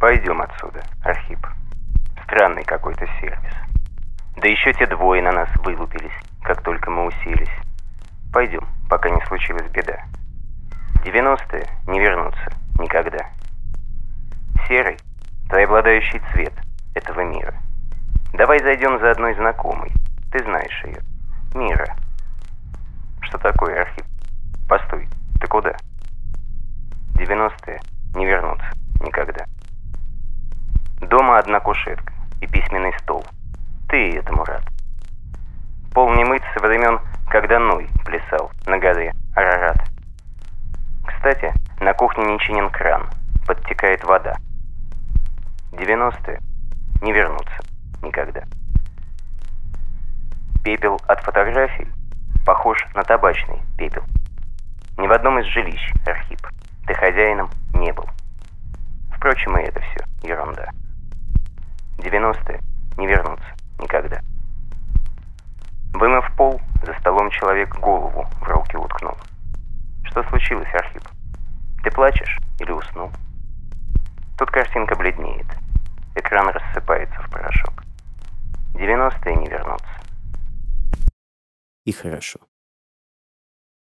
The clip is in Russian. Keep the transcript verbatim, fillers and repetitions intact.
Пойдем отсюда, Архип. Странный какой-то сервис. Да еще те двое на нас вылупились, как только мы уселись. Пойдем, пока не случилась беда. Девяностые не вернутся никогда. Серый — преобладающий цвет этого мира. Давай зайдем за одной знакомой. Ты знаешь ее. Мира. Что такое, Архип? Постой, ты куда? Девяностые не вернутся никогда. Дома одна кушетка и письменный стол. Ты этому рад. Пол не мыт со времен, когда Ной плясал на горе Арарат. Кстати, на кухне не чинен кран, подтекает вода. Девяностые не вернутся никогда. Пепел от фотографий похож на табачный пепел. Ни в одном из жилищ, Архип, ты хозяином не был. Впрочем, и это все ерунда. Девяностые не вернутся никогда. Вымыв пол, за столом человек голову в руки уткнул. Что случилось, Архип? Ты плачешь или уснул? Тут картинка бледнеет. Экран рассыпается в порошок. Девяностые не вернутся. И хорошо.